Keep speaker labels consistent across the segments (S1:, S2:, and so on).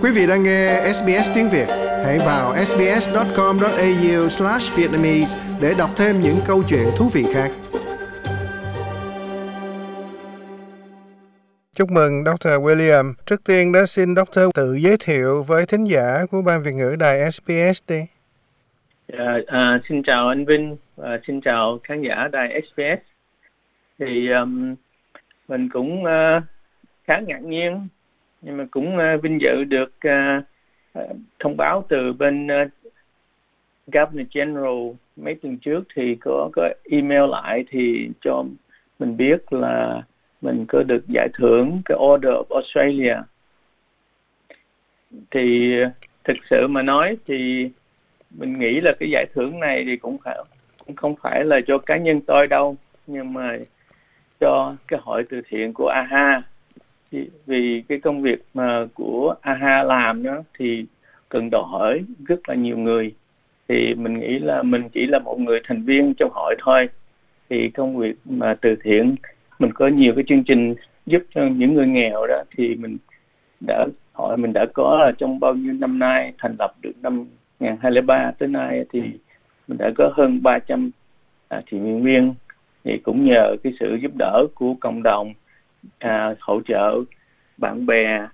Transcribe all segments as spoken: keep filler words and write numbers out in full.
S1: Quý vị đang nghe ét bê ét tiếng Việt. Hãy vào ét bê ét chấm com chấm a u slash vietnamese để đọc thêm những câu chuyện thú vị khác. Chúc mừng doctor William. Trước tiên đó xin doctor tự giới thiệu với thính giả của Ban Việt ngữ Đài ét bê ét đi.
S2: À, à, xin chào anh Vinh và xin chào khán giả Đài ét bê ét. Thì um, mình cũng uh, khá ngạc nhiên nhưng mà cũng uh, vinh dự được uh, uh, thông báo từ bên uh, Governor General mấy tuần trước thì có có email lại thì cho mình biết là mình có được giải thưởng cái Order of Australia. Thì thực sự mà nói thì mình nghĩ là cái giải thưởng này thì cũng phải cũng không phải là cho cá nhân tôi đâu, nhưng mà cho cái hội từ thiện của a ha. Vì cái công việc mà của a ha làm đó thì cần đòi hỏi rất là nhiều người. Thì mình nghĩ là mình chỉ là một người thành viên trong hội thôi. Thì công việc mà từ thiện, mình có nhiều cái chương trình giúp cho những người nghèo đó, thì mình đã hội mình đã có là trong bao nhiêu năm nay, thành lập được năm hai nghìn không trăm lẻ ba tới nay thì mình đã có hơn ba trăm à, thiện nguyện viên. Thì cũng nhờ cái sự giúp đỡ của cộng đồng, à, hỗ trợ bạn bè,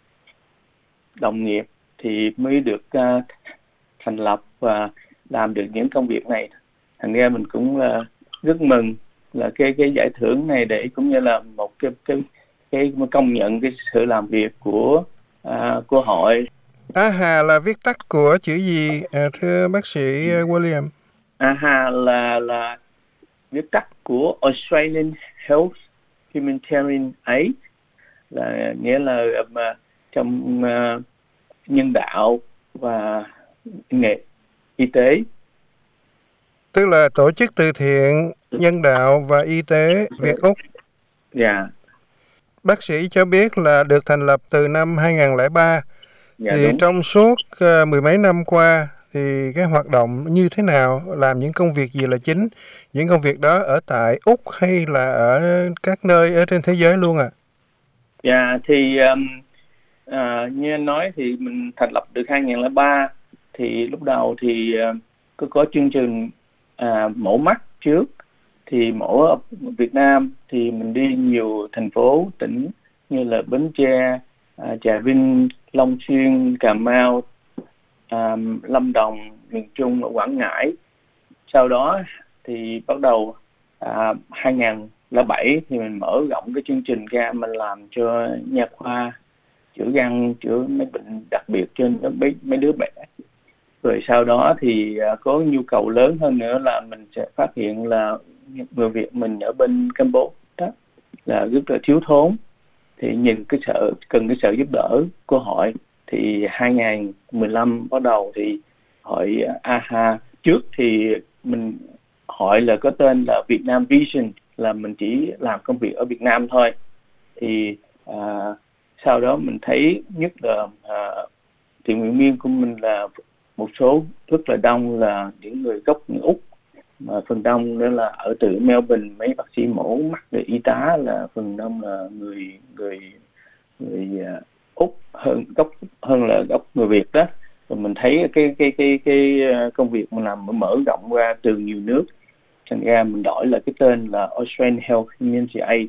S2: đồng nghiệp thì mới được uh, thành lập và làm được những công việc này. Thành ra mình cũng là uh, rất mừng là cái cái giải thưởng này để cũng như là một cái cái cái công nhận cái sự làm việc của uh, của hội.
S1: a ha là viết tắt của chữ gì à, thưa bác sĩ William?
S2: a ha là là viết tắt của Australian Health Humanitarian Aid, là nghĩa là mà trong uh, nhân đạo và nghề y tế.
S1: Tức là tổ chức từ thiện, nhân đạo và y tế Việt Úc.
S2: Dạ. Yeah.
S1: Bác sĩ cho biết là được thành lập từ năm hai nghìn không trăm lẻ ba.
S2: Dạ,
S1: thì
S2: đúng.
S1: Trong suốt uh, mười mấy năm qua thì cái hoạt động như thế nào, làm những công việc gì là chính? Những công việc đó ở tại Úc hay là ở các nơi ở trên thế giới luôn ạ? À?
S2: Dạ, yeah, thì um, uh, như anh nói thì mình thành lập được hai nghìn không trăm lẻ ba. Thì lúc đầu thì uh, có, có chương trình uh, mổ mắt trước. Thì mổ ở Việt Nam thì mình đi nhiều thành phố, tỉnh như là Bến Tre, uh, Trà Vinh, Long Xuyên, Cà Mau, uh, Lâm Đồng, miền Trung, ở Quảng Ngãi. Sau đó thì bắt đầu uh, hai nghìn không trăm lẻ bảy thì mình mở rộng cái chương trình ra, mình làm cho nha khoa, chữa răng, chữa mấy bệnh đặc biệt cho mấy, mấy đứa bé. Rồi sau đó thì uh, có nhu cầu lớn hơn nữa là mình sẽ phát hiện là người Việt mình ở bên Campuchia đó là rất là thiếu thốn. Thì nhìn cái sự cần cái sự giúp đỡ của hội thì hai nghìn không trăm mười lăm bắt đầu thì hội a ha, trước thì mình hội là có tên là Việt Nam Vision, là mình chỉ làm công việc ở Việt Nam thôi. Thì à, sau đó mình thấy nhất là à, thiện nguyện viên của mình là một số rất là đông là những người gốc người Úc, mà phần đông nữa là ở từ Melbourne, mấy bác sĩ mổ mắt, người y tá là phần đông là người người người uh, Úc hơn gốc hơn là gốc người Việt đó. Rồi mình thấy cái cái cái cái công việc mình làm mở rộng ra từ nhiều nước, thành ra mình đổi là cái tên là Australian Health Humanitarian Aid.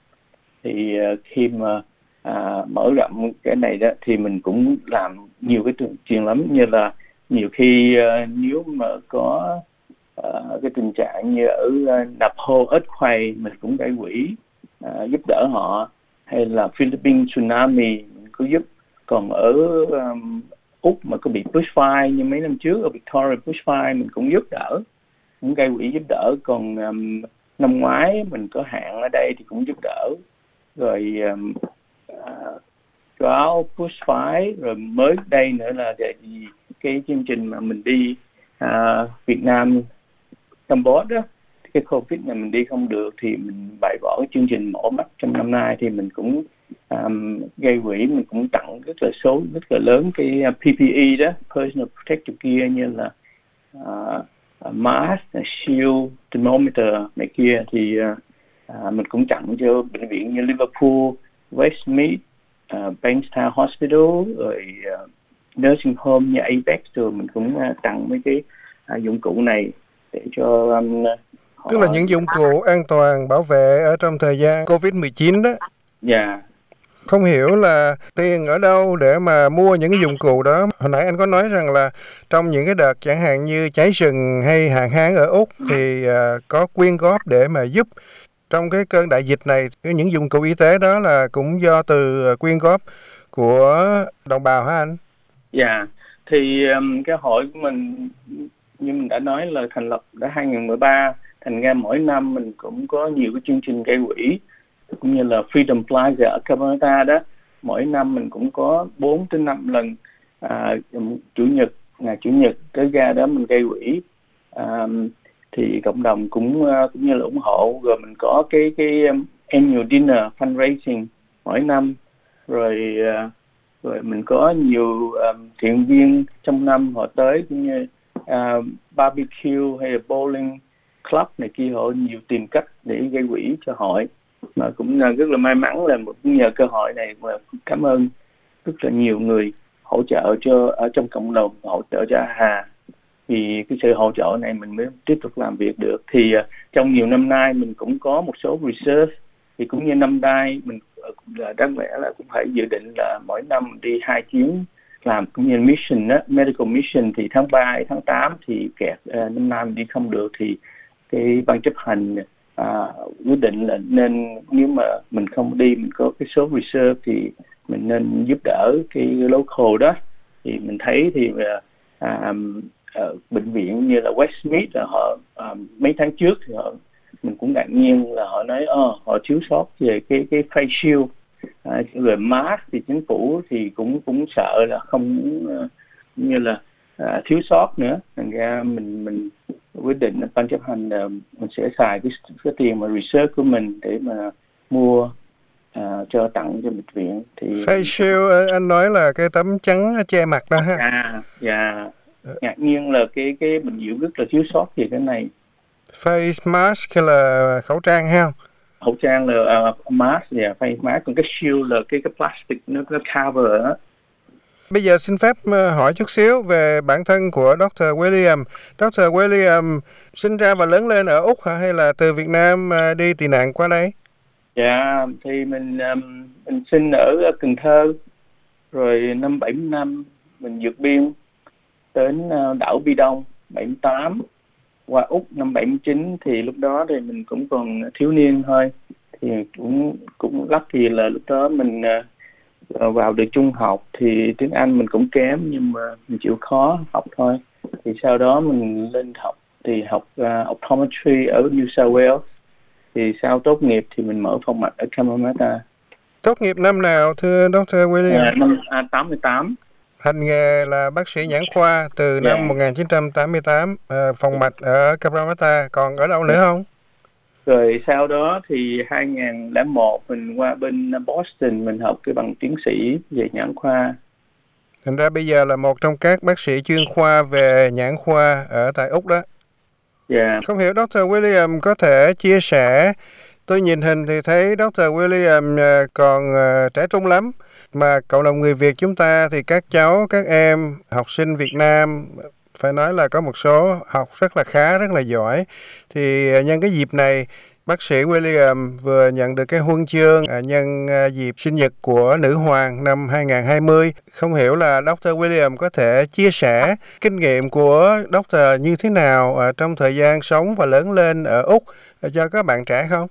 S2: Thì uh, khi mà uh, mở rộng cái này đó thì mình cũng làm nhiều cái chuyện lắm, như là nhiều khi uh, nếu mà có uh, cái tình trạng như ở uh, Nepal earthquake mình cũng gây quỹ uh, giúp đỡ họ, hay là Philippines tsunami mình có giúp. Còn ở um, Úc mà có bị bushfire như mấy năm trước ở Victoria bushfire mình cũng giúp đỡ, cũng gây quỹ giúp đỡ. Còn um, năm ngoái mình có hạn ở đây thì cũng giúp đỡ. Rồi um, uh, drought, bushfire, rồi mới đây nữa là gì cái chương trình mà mình đi uh, Việt Nam Campuchia đó, cái Covid này mình đi không được thì mình bãi bỏ cái chương trình mổ mắt trong năm nay. Thì mình cũng um, gây quỹ, mình cũng tặng rất là số rất là lớn cái pê pê e đó, personal protective gear, như là uh, mask, shield, thermometer này kia. Thì uh, uh, mình cũng tặng cho bệnh viện như Liverpool, Westmead, uh, Bankstown Hospital rồi uh, nursing home như Apex, rồi mình cũng uh, tặng mấy cái uh, dụng cụ này để cho um, họ.
S1: Tức là những dụng cụ an toàn bảo vệ ở trong thời gian covid mười chín đó.
S2: Dạ. Yeah.
S1: Không hiểu là tiền ở đâu để mà mua những cái dụng cụ đó. Hồi nãy anh có nói rằng là trong những cái đợt chẳng hạn như cháy rừng hay hạn hán ở Úc thì uh, có quyên góp để mà giúp. Trong cái cơn đại dịch này, những dụng cụ y tế đó là cũng do từ quyên góp của đồng bào hả anh?
S2: Dạ, yeah. Thì um, cái hội của mình như mình đã nói là thành lập đã hai không một ba, thành ra mỗi năm mình cũng có nhiều cái chương trình gây quỹ, cũng như là Freedom Plaza ở Cabramatta đó, mỗi năm mình cũng có bốn đến năm lần à, chủ nhật, ngày chủ nhật tới ga đó mình gây quỹ, à, thì cộng đồng cũng cũng như là ủng hộ. Rồi mình có cái cái um, annual dinner fundraising mỗi năm, rồi uh, rồi mình có nhiều um, thiện viên trong năm họ tới, cũng như uh, barbecue hay là bowling club này kia, họ nhiều tìm cách để gây quỹ cho hội. Mà cũng rất là may mắn là một nhờ cơ hội này mà cảm ơn rất là nhiều người hỗ trợ cho ở trong cộng đồng, hỗ trợ cho Hà. Vì cái sự hỗ trợ này mình mới tiếp tục làm việc được. Thì uh, trong nhiều năm nay mình cũng có một số research, thì cũng như năm nay mình là đáng lẽ là cũng phải dự định là mỗi năm đi hai chuyến làm cũng như mission đó, medical mission, thì tháng ba, tháng tám thì kẹt, uh, năm nay mình đi không được, thì cái ban chấp hành uh, quyết định là nên, nếu mà mình không đi, mình có cái số research thì mình nên giúp đỡ cái local đó. Thì mình thấy thì uh, um, uh, bệnh viện như là Westmead là họ uh, mấy tháng trước thì họ, mình cũng ngạc nhiên là họ nói oh, họ thiếu sót về cái cái face shield, à, rồi mask thì chính phủ thì cũng cũng sợ là không uh, như là uh, thiếu sót nữa. Thành ra mình mình quyết định ban chấp hành uh, mình sẽ xài cái cái tiền mà research của mình để mà mua uh, cho tặng cho bệnh viện. Thì
S1: face shield anh nói là cái tấm chắn che mặt đó ha.
S2: À, dạ. Ngạc nhiên là cái cái bệnh viện rất là thiếu sót về cái này.
S1: Face mask hay là khẩu trang ha?
S2: Khẩu trang là uh, mask, và yeah, face mask, còn cái shield là cái cái plastic nó nó cover đó.
S1: Bây giờ xin phép hỏi chút xíu về bản thân của doctor William. doctor William sinh ra và lớn lên ở Úc hả, hay là từ Việt Nam đi tị nạn qua đây?
S2: Dạ, yeah, thì mình um, mình sinh ở Cần Thơ, rồi năm bảy mươi năm mình vượt biên đến uh, đảo Bi Đông bảy mươi tám, qua Úc năm bảy mươi chín. Thì lúc đó thì mình cũng còn thiếu niên thôi, thì cũng cũng lucky là lúc đó mình uh, vào được trung học. Thì tiếng Anh mình cũng kém, nhưng mà mình chịu khó học thôi. Thì sau đó mình lên học, thì học uh, optometry ở New South Wales. Thì sau tốt nghiệp thì mình mở phòng mạch ở Cabramatta.
S1: Tốt nghiệp năm nào thưa doctor William?
S2: À, năm à, tám mươi tám.
S1: Hành nghề là bác sĩ nhãn khoa từ yeah. năm một nghìn chín trăm tám mươi tám, à, phòng mạch ở Cabramatta. Còn ở đâu nữa không?
S2: Rồi sau đó thì hai không không một mình qua bên Boston, mình học cái bằng tiến sĩ về nhãn khoa.
S1: Thành ra bây giờ là một trong các bác sĩ chuyên khoa về nhãn khoa ở tại Úc đó.
S2: Yeah.
S1: Không hiểu doctor William có thể chia sẻ, tôi nhìn hình thì thấy doctor William còn trẻ trung lắm, mà cộng đồng người Việt chúng ta thì các cháu, các em học sinh Việt Nam phải nói là có một số học rất là khá, rất là giỏi. Thì nhân cái dịp này, bác sĩ William vừa nhận được cái huân chương nhân dịp sinh nhật của nữ hoàng năm hai không hai không. Không hiểu là doctor William có thể chia sẻ kinh nghiệm của doctor như thế nào trong thời gian sống và lớn lên ở Úc cho các bạn trẻ không?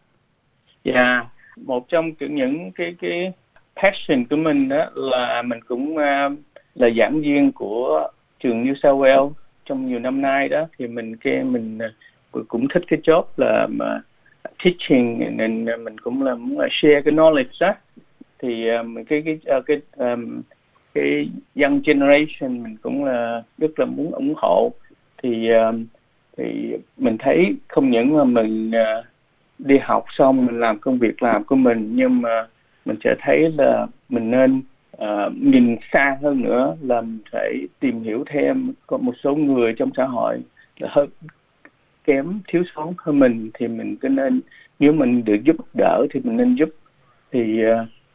S2: Dạ, yeah. Một trong những cái cái passion của mình đó là mình cũng uh, là giảng viên của trường New South Wales trong nhiều năm nay đó. Thì mình cái mình uh, cũng thích cái job là mà teaching, nên mình cũng là muốn là share cái knowledge đó. Thì um, cái cái uh, cái um, cái young generation mình cũng là rất là muốn ủng hộ. Thì um, thì mình thấy không những mà mình uh, đi học xong mình làm công việc làm của mình, nhưng mà mình sẽ thấy là mình nên uh, nhìn xa hơn nữa, là mình phải tìm hiểu thêm có một số người trong xã hội là hơi kém, thiếu sót hơn mình, thì mình cứ nên, nếu mình được giúp đỡ thì mình nên giúp. Thì uh,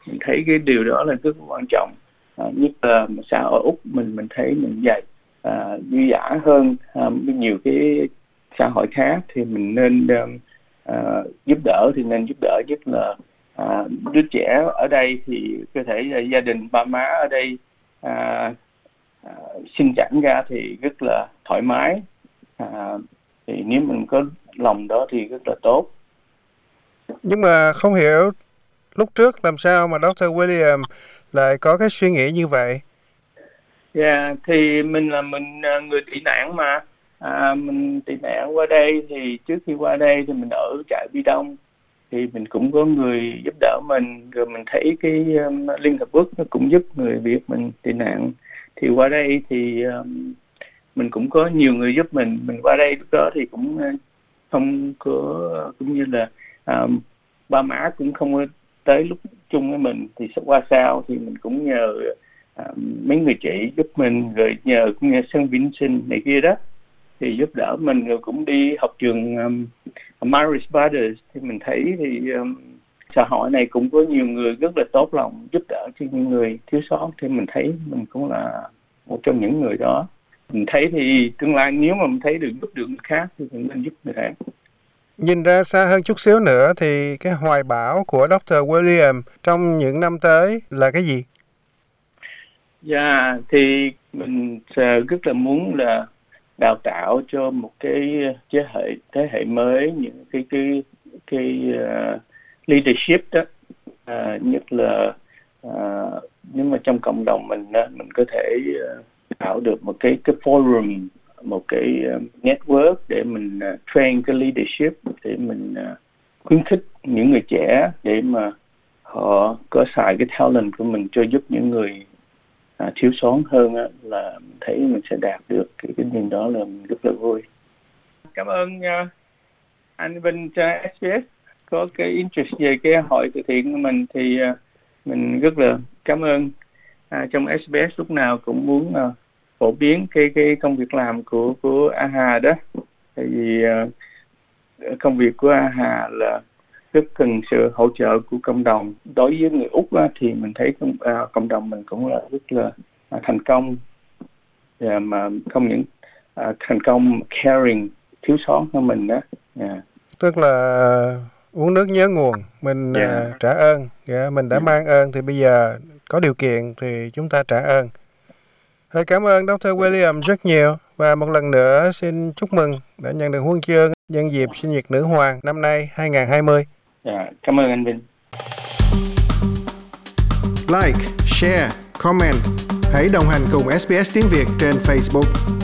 S2: mình thấy cái điều đó là rất quan trọng, à, nhất là xã hội Úc mình mình thấy mình vậy à, dư dả hơn à, nhiều cái xã hội khác, thì mình nên à, giúp đỡ thì nên giúp đỡ, nhất là à, đứa trẻ ở đây thì có thể là gia đình ba má ở đây à, à, sinh sản ra thì rất là thoải mái, à, thì nếu mình có lòng đó thì rất là tốt.
S1: Nhưng mà không hiểu lúc trước làm sao mà doctor William lại có cái suy nghĩ như vậy?
S2: Dạ, yeah, thì mình là mình người tị nạn mà, à, mình tị nạn qua đây thì trước khi qua đây thì mình ở trại Bi Đông, thì mình cũng có người giúp đỡ mình, rồi mình thấy cái um, Liên Hợp Quốc nó cũng giúp người Việt mình tị nạn, thì qua đây thì um, mình cũng có nhiều người giúp mình. Mình qua đây lúc đó thì cũng không có, cũng như là um, ba má cũng không có tới lúc chung với mình, thì qua sau thì mình cũng nhờ uh, mấy người chị giúp mình, rồi nhờ cũng nhờ Saint Vincent này kia đó thì giúp đỡ mình, rồi cũng đi học trường um, Marist Brothers, thì mình thấy thì um, xã hội này cũng có nhiều người rất là tốt lòng giúp đỡ cho những người thiếu sót, thì mình thấy mình cũng là một trong những người đó. Mình thấy thì tương lai nếu mà mình thấy được giúp được người khác thì mình nên giúp người khác.
S1: Nhìn ra xa hơn chút xíu nữa thì cái hoài bão của doctor William trong những năm tới là cái gì?
S2: Dạ, yeah, thì mình rất là muốn là đào tạo cho một cái thế hệ thế hệ mới những cái cái cái uh, leadership đó, uh, nhất là uh, nhưng mà trong cộng đồng mình uh, mình có thể uh, tạo được một cái cái forum, một cái uh, network để mình uh, train cái leadership, để mình uh, khuyến khích những người trẻ để mà họ có xài cái talent của mình cho giúp những người À, thiếu sót hơn á, là mình thấy mình sẽ đạt được cái cái điều đó, là mình rất là vui. Cảm ơn uh, anh Vinh cho ét bê ét có cái interest về cái hội từ thiện của mình, thì uh, mình rất là cảm ơn. Uh, trong ét bê ét lúc nào cũng muốn uh, phổ biến cái cái công việc làm của của a hà đó, tại vì uh, công việc của a hà là rất cần sự hỗ trợ của cộng đồng. Đối với người Úc á, thì mình thấy cộng, à, cộng đồng mình cũng là rất là à, thành công, và mà không những à, thành công caring thiếu sót của mình đó. Yeah.
S1: Tức là uống nước nhớ nguồn, mình
S2: Yeah.
S1: uh, trả ơn. Yeah, mình đã yeah. mang ơn thì bây giờ có điều kiện thì chúng ta trả ơn. Thôi, cảm ơn doctor William rất nhiều, và một lần nữa xin chúc mừng đã nhận được huân chương nhân dịp sinh nhật nữ hoàng năm nay hai không hai không.
S2: Yeah. Cảm ơn anh Vinh.
S1: Like, share, comment. Hãy đồng hành cùng ét bê ét tiếng Việt trên Facebook.